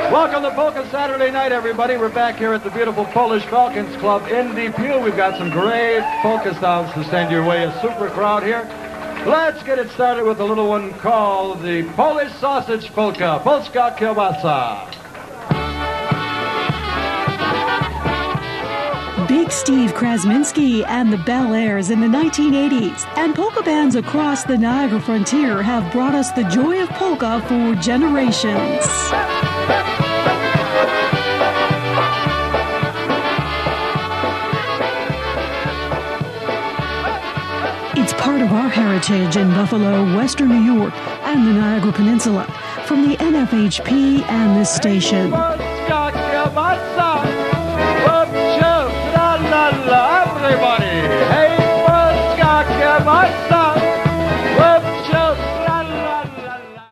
Welcome to Polka Saturday Night, everybody. We're back here at the beautiful Polish Falcons Club in Depew. We've got some great polka sounds to send your way. A super crowd here. Let's get it started with a little one called the Polish Sausage Polka, Polska Kielbasa. Big Steve Krasminski and the Bel Airs in the 1980s and polka bands across the Niagara frontier have brought us the joy of polka for generations. It's part of our heritage in Buffalo, Western New York, and the Niagara Peninsula, from the NFHP and this station. Polska Kielbasa.